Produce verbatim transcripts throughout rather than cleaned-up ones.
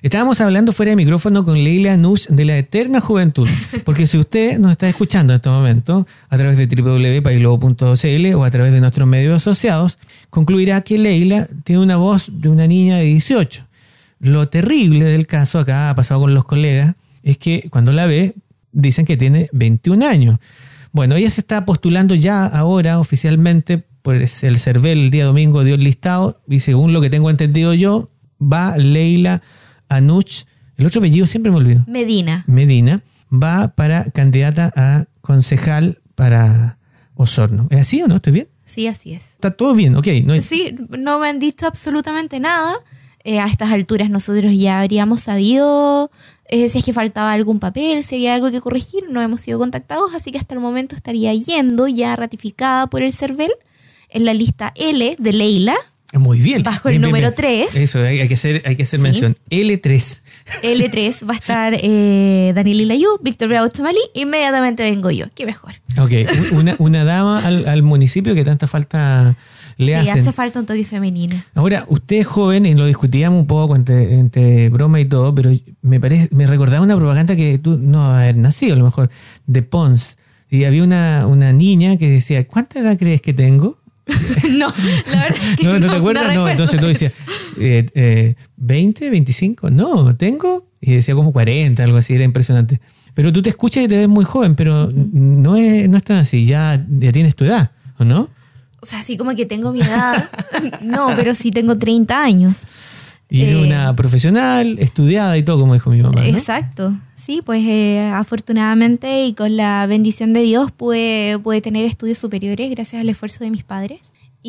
Estábamos hablando fuera de micrófono con Leila Anush de la eterna juventud, porque si usted nos está escuchando en este momento a través de doble u doble u doble u punto paislobo punto c l o a través de nuestros medios asociados, concluirá que Leila tiene una voz de una niña de dieciocho. Lo terrible del caso, acá ha pasado con los colegas, es que cuando la ve dicen que tiene veintiún años. Bueno, ella se está postulando ya ahora oficialmente por el CERVEL. El día domingo dio el listado y según lo que tengo entendido yo, va Leila Anush, el otro apellido siempre me olvido. Medina. Medina, va para candidata a concejal para Osorno. ¿Es así o no? ¿Estoy bien? Sí, así es. Está todo bien, ok. No hay... Sí, no me han dicho absolutamente nada. Eh, a estas alturas nosotros ya habríamos sabido eh, si es que faltaba algún papel, si había algo que corregir. No hemos sido contactados, así que hasta el momento estaría yendo ya ratificada por el CERVEL en la lista L de Leila. Muy bien. Bajo bien, el bien, número bien. tres. Eso, hay, hay que hacer, hay que hacer Sí. mención. L tres. L tres va a estar eh, Daniel Ilayú, Víctor Bravo Chamalí. Inmediatamente vengo yo. Qué mejor. Ok, una, una dama al, al municipio que tanta falta le sí, hacen. hace falta un toque femenino. Ahora, usted es joven y lo discutíamos un poco entre, entre broma y todo, pero me parece, me recordaba una propaganda que tú no haber nacido a lo mejor, de Pons. Y había una, una niña que decía, ¿cuánta edad crees que tengo? No, la verdad es que no, no, ¿no te acuerdas? No, no entonces tú decías, eh, eh, ¿veinte, veinticinco? No, ¿tengo? Y decía como cuarenta, algo así, era impresionante. Pero tú te escuchas y te ves muy joven, pero no es, no es tan así, ya, ya tienes tu edad, ¿o no? O sea, así como que tengo mi edad. No, pero sí tengo treinta años. Y eres Eh, una profesional, estudiada y todo, como dijo mi mamá, ¿no? Exacto. Sí, pues eh, afortunadamente y con la bendición de Dios pude, pude tener estudios superiores gracias al esfuerzo de mis padres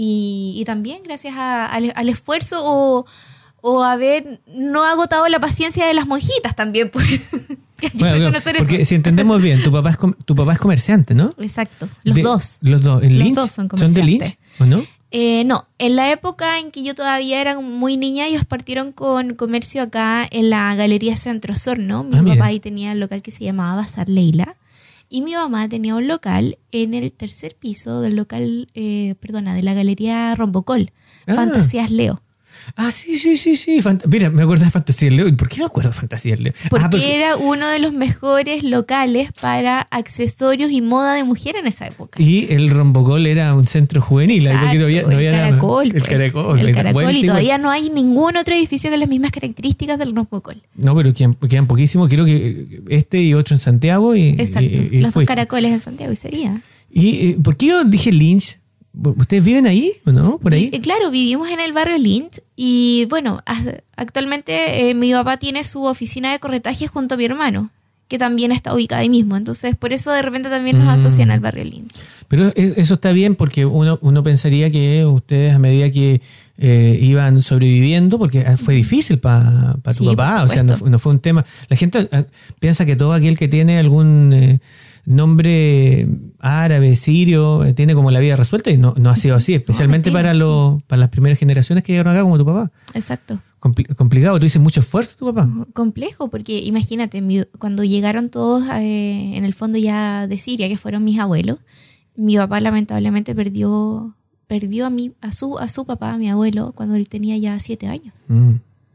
y, y también gracias a, al, al esfuerzo o, o haber no agotado la paciencia de las monjitas también, pues. Hay que Bueno, reconocer porque eso. si entendemos bien, tu papá es, com- tu papá es comerciante, ¿no? Exacto, los De- dos. Los dos. ¿En Los Lynch? dos son ¿Son de comerciantes. Lynch o no? Eh, no, en la época en que yo todavía era muy niña, ellos partieron con comercio acá en la Galería Centro Osorno. Mi Ah, mira. papá ahí tenía el local que se llamaba Bazar Leila. Y mi mamá tenía un local en el tercer piso del local, eh, perdona, de la Galería Rombocol, Ah. Fantasías Leo. Ah, sí, sí, sí, sí. Fant- Mira, me acuerdo de Fantasía Leo. ¿Por qué me acuerdo de Fantasía Leo? Porque, Ah, porque era uno de los mejores locales para accesorios y moda de mujer en esa época. Y el Rombocol era un centro juvenil. ahí porque Exacto, todavía no había el nada más. Caracol. El pues. Caracol. El Caracol. Bueno, Y igual. todavía no hay ningún otro edificio con las mismas características del Rombocol. No, pero quedan, quedan poquísimos. Creo que este y otro en Santiago. Y, Exacto, y- y los dos fuiste. caracoles en Santiago y sería. ¿Y eh, por qué yo dije Lynch? ¿Ustedes viven ahí o no? ¿Por ahí? Y, claro, vivimos en el barrio Lynch y bueno, as- actualmente eh, mi papá tiene su oficina de corretaje junto a mi hermano, que también está ubicada ahí mismo. Entonces, por eso de repente también nos Mm. asocian al barrio Lynch. Pero e- eso está bien porque uno, uno pensaría que ustedes a medida que eh, iban sobreviviendo, porque fue difícil para tu Sí, por papá, o sea, no, supuesto. fue- no fue un tema. La gente eh, piensa que todo aquel que tiene algún eh, nombre árabe, sirio, eh, tiene como la vida resuelta y no, no ha sido así, especialmente mentira. para, lo, para las primeras generaciones que llegaron acá, como tu papá. Exacto. Compli- complicado, tú dices mucho esfuerzo tu papá. Complejo, porque imagínate, mi- cuando llegaron todos eh, en el fondo ya de Siria, que fueron mis abuelos, mi papá lamentablemente perdió perdió a, mi, a, su, a su papá, a mi abuelo, cuando él tenía ya siete años. Mm.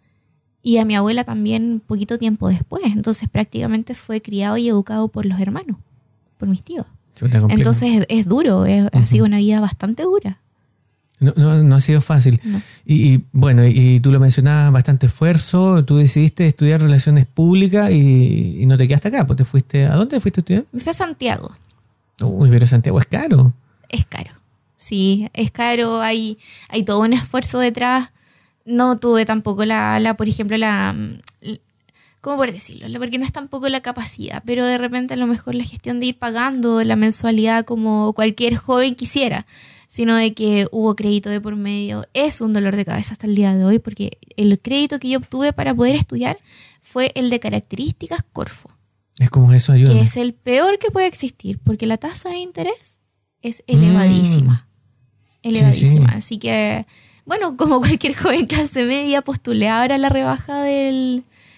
Y a mi abuela también poquito tiempo después. Entonces prácticamente fue criado y educado por los hermanos, por mis tíos. Chuta, complicado. Entonces es, es duro, es- ha Ujú. sido una vida bastante dura. No, no, no ha sido fácil. No. Y, y, bueno, y tú lo mencionabas, bastante esfuerzo. Tú decidiste estudiar relaciones públicas y, y no te quedaste acá. Pues te fuiste. ¿A dónde fuiste a estudiar? Me fui a Santiago. Uy, pero Santiago es caro. Es caro. Sí, es caro. Hay, hay todo un esfuerzo detrás. No tuve tampoco la, la por ejemplo, la... ¿Cómo por decirlo? La- Porque no es tampoco la capacidad, pero de repente a lo mejor la gestión de ir pagando la mensualidad como cualquier joven quisiera, sino de que hubo crédito de por medio. Es un dolor de cabeza hasta el día de hoy, porque el crédito que yo obtuve para poder estudiar fue el de características Corfo, Es como eso, ayuda. que es el peor que puede existir, porque la tasa de interés es elevadísima. Elevadísima. Sí, sí. Así que, bueno, como cualquier joven clase media, postulé ahora la rebaja del,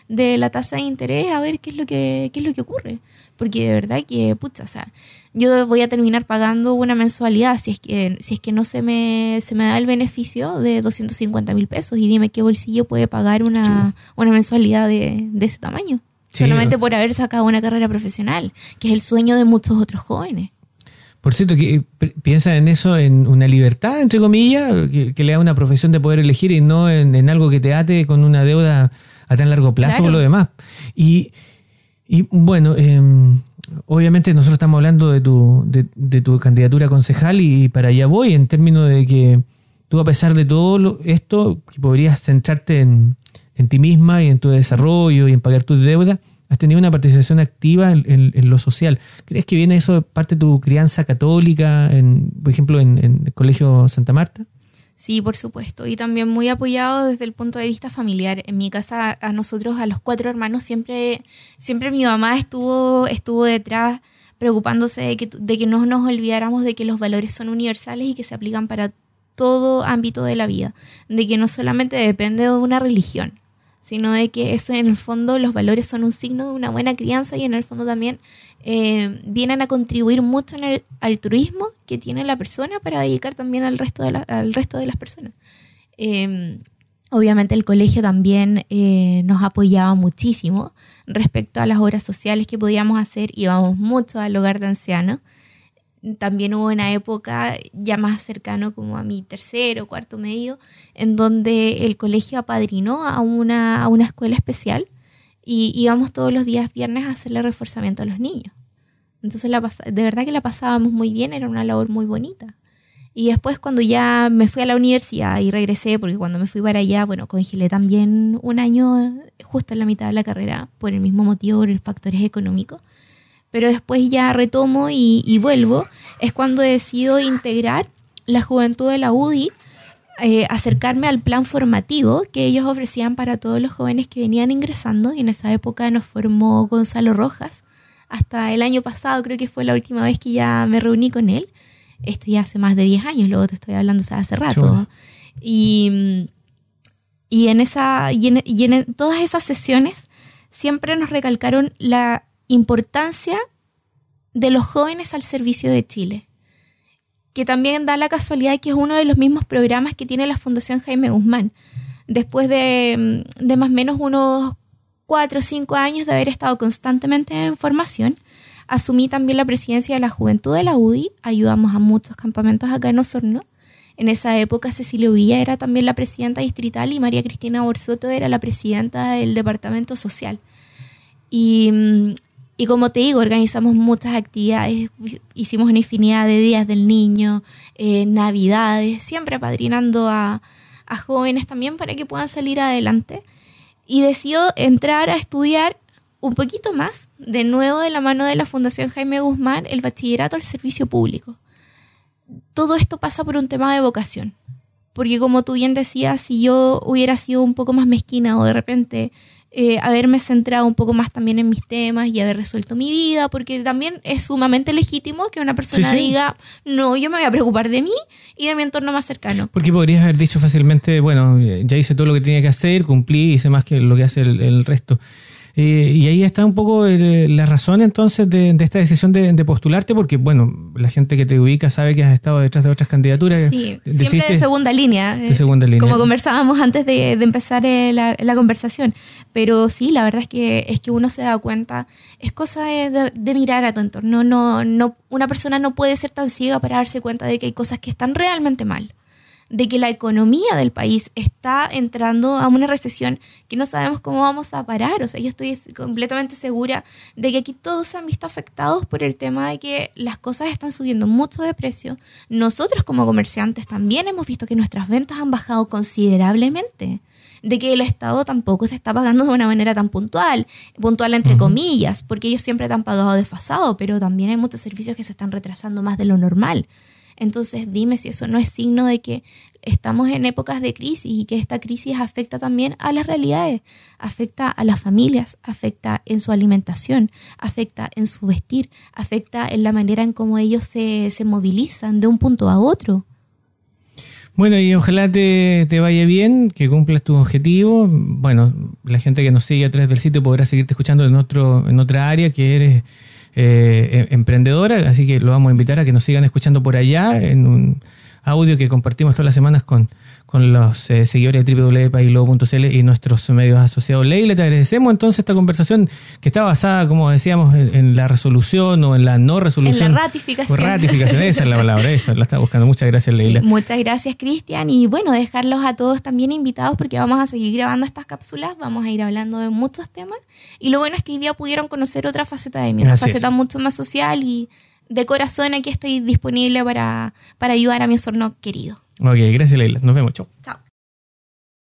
de la tasa de interés a ver qué es lo que, qué es lo que ocurre. Porque de verdad que, pucha, o sea, yo voy a terminar pagando una mensualidad si es que, si es que no se me, se me da el beneficio de doscientos cincuenta mil pesos. Y dime qué bolsillo puede pagar una, una mensualidad de, de ese tamaño. Sí, solamente por haber sacado una carrera profesional, que es el sueño de muchos otros jóvenes. Por cierto, que piensa en eso, en una libertad, entre comillas, que, que le da una profesión de poder elegir y no en, en algo que te ate con una deuda a tan largo plazo, claro, o lo demás. Y, y bueno, eh, obviamente nosotros estamos hablando de tu, de, de tu candidatura a concejal y para allá voy, en términos de que tú, a pesar de todo lo, esto, que podrías centrarte en, en ti misma y en tu desarrollo y en pagar tus deudas, has tenido una participación activa en, en, en lo social. ¿Crees que viene eso de parte de tu crianza católica, en, por ejemplo, en, en el Colegio Santa Marta? Sí, por supuesto. Y también muy apoyado desde el punto de vista familiar. En mi casa, a nosotros, a los cuatro hermanos, siempre, siempre mi mamá estuvo, estuvo detrás preocupándose de que, de que no nos olvidáramos de que los valores son universales y que se aplican para todo ámbito de la vida. De que no solamente depende de una religión, sino de que eso, en el fondo, los valores son un signo de una buena crianza y en el fondo también eh, vienen a contribuir mucho en el altruismo que tiene la persona para dedicar también al resto de, la, al resto de las personas. Eh, obviamente el colegio también eh, nos apoyaba muchísimo respecto a las obras sociales que podíamos hacer. Íbamos mucho al hogar de ancianos. También hubo una época ya más cercano como a mi tercero, cuarto medio, en donde el colegio apadrinó a una, a una escuela especial y íbamos todos los días viernes a hacerle reforzamiento a los niños. Entonces la pas- de verdad que la pasábamos muy bien, era una labor muy bonita. Y después, cuando ya me fui a la universidad y regresé, porque cuando me fui para allá, bueno, congelé también un año justo en la mitad de la carrera por el mismo motivo, por los factores económicos. Pero después ya retomo y, y vuelvo, es cuando decido integrar la juventud de la U D I, eh, acercarme al plan formativo que ellos ofrecían para todos los jóvenes que venían ingresando, y en esa época nos formó Gonzalo Rojas. Hasta el año pasado creo que fue la última vez que ya me reuní con él. Esto ya hace más de diez años, luego te estoy hablando, o sea, hace rato. Sure. Y, y, en esa, y, en, y en todas esas sesiones siempre nos recalcaron la importancia de los jóvenes al servicio de Chile, que también da la casualidad que es uno de los mismos programas que tiene la Fundación Jaime Guzmán. Después de, de más o menos unos cuatro o cinco años de haber estado constantemente en formación, asumí también la presidencia de la Juventud de la U D I, ayudamos a muchos campamentos acá en Osorno. En esa época Cecilio Villa era también la presidenta distrital y María Cristina Borsoto era la presidenta del Departamento Social. Y Y como te digo, organizamos muchas actividades, hicimos una infinidad de días del niño, eh, navidades, siempre apadrinando a, a jóvenes también para que puedan salir adelante. Y decido entrar a estudiar un poquito más, de nuevo de la mano de la Fundación Jaime Guzmán, el bachillerato al servicio público. Todo esto pasa por un tema de vocación. Porque como tú bien decías, si yo hubiera sido un poco más mezquina o de repente Eh, haberme centrado un poco más también en mis temas y haber resuelto mi vida, porque también es sumamente legítimo que una persona sí, sí. diga, no, yo me voy a preocupar de mí y de mi entorno más cercano. Porque podrías haber dicho fácilmente, bueno, ya hice todo lo que tenía que hacer, cumplí, hice más que lo que hace el, el resto. Eh, y ahí está un poco el, la razón entonces de, de esta decisión de, de postularte, porque bueno, la gente que te ubica sabe que has estado detrás de otras candidaturas. Sí, siempre de segunda línea. De segunda línea. Como conversábamos antes de, de empezar la, la conversación. Pero sí, la verdad es que, es que uno se da cuenta, es cosa de, de, de mirar a tu entorno. No, no, una persona no puede ser tan ciega para darse cuenta de que hay cosas que están realmente mal, de que la economía del país está entrando a una recesión que no sabemos cómo vamos a parar. O sea, yo estoy completamente segura de que aquí todos se han visto afectados por el tema de que las cosas están subiendo mucho de precio. Nosotros como comerciantes también hemos visto que nuestras ventas han bajado considerablemente, de que el Estado tampoco se está pagando de una manera tan puntual, puntual entre uh-huh. comillas, porque ellos siempre te han pagado desfasado, pero también hay muchos servicios que se están retrasando más de lo normal. Entonces dime si eso no es signo de que estamos en épocas de crisis y que esta crisis afecta también a las realidades, afecta a las familias, afecta en su alimentación, afecta en su vestir, afecta en la manera en cómo ellos se, se movilizan de un punto a otro. Bueno, y ojalá te, te vaya bien, que cumplas tus objetivos. Bueno, la gente que nos sigue a través del sitio podrá seguirte escuchando en otro en otra área que eres eh, emprendedora, así que lo vamos a invitar a que nos sigan escuchando por allá en un audio que compartimos todas las semanas con, con los eh, seguidores de doble u doble u doble u punto país lobo punto c l y nuestros medios asociados. Leila, te agradecemos entonces esta conversación que está basada, como decíamos, en, en la resolución o en la no resolución. En la ratificación. O ratificación, esa es la palabra, esa la estaba buscando. Muchas gracias, Leila. Sí, muchas gracias, Cristian. Y bueno, dejarlos a todos también invitados porque vamos a seguir grabando estas cápsulas, vamos a ir hablando de muchos temas. Y lo bueno es que hoy día pudieron conocer otra faceta de mí, una Así faceta es. mucho más social y de corazón aquí estoy disponible para, para ayudar a mi entorno querido. Ok, gracias, Leila. Nos vemos. Chau. Chao.